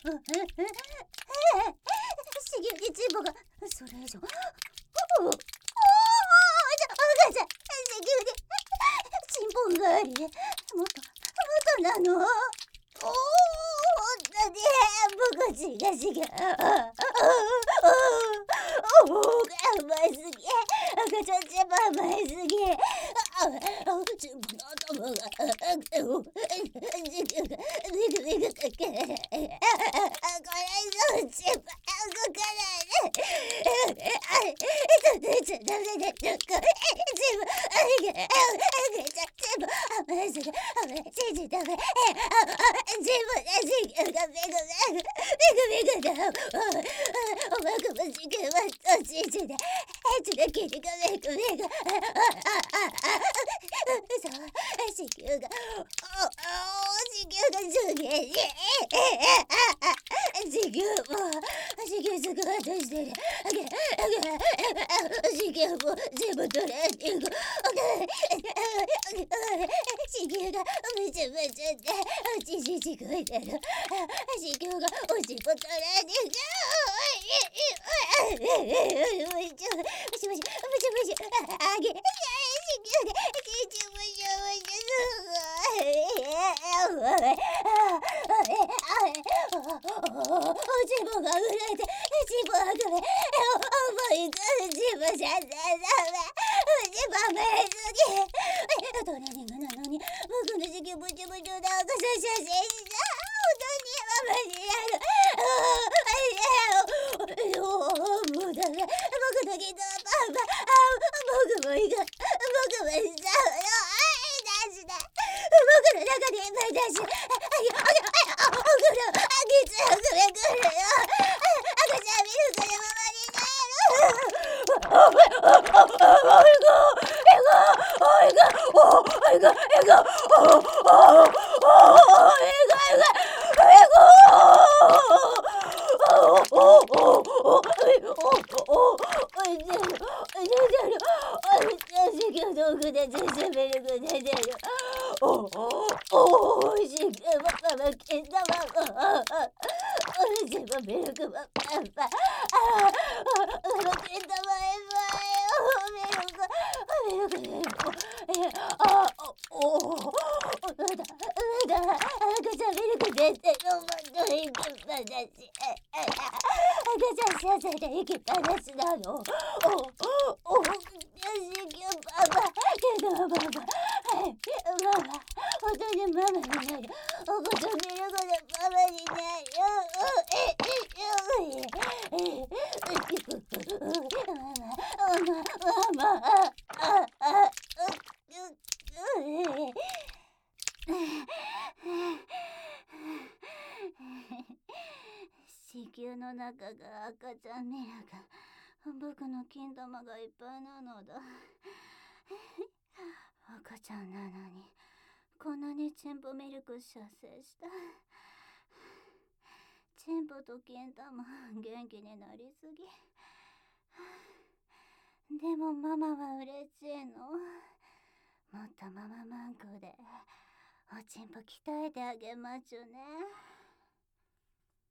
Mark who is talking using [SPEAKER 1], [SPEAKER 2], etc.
[SPEAKER 1] 子宮にチンポがそれ以上。赤ちゃん、子宮にチンポがあり、もっとなの。本当に僕ちがしが甘いすぎ。赤ちゃんチンポ甘いすぎ。チンポの頭が子宮がビクビクかけ。これ以上チンポ動かないで。ちょっとダメだ。チンポ甘いすぎ。信じため。自分で子宮がビクビクだ。おまくも子宮はおちんちで血で切りがビクビク。そう、子宮が上下に子宮すぐ渡してる。子宮も全部トレーニング。子宮がむちゃむちゃでおちんちちこえてる。子宮がおちんぽトレーニング。むちゃむちゃあげ。子宮がちんちむちゃむちゃすごい。おちんぽが売れてちんぽがくれ。重いからちんぽじゃダメ。ちんぽ甘えすぎ。トレーニングなのに僕の子宮むちゃむちゃで赤ちゃん写真した。本当にママにやる。もうダメ。僕のギターパパ。僕もいいか。僕もしちゃうよ。出して。僕の中にいっぱい出して。送る。きつい送れくるよ。赤ちゃんミルクでママにな赤ちゃん幸せで生きっぱなしなの。ママ、本当にママになる。お子とミルクでママになる。子宮の中が赤ちゃんミルク。僕の金玉がいっぱいなのだ。赤ちゃんなのにこんなにチンポミルク射精した。チンポと金玉元気になりすぎ。でもママは嬉しいの。もっとマママンコでおちんぽ鍛えてあげまちゅね。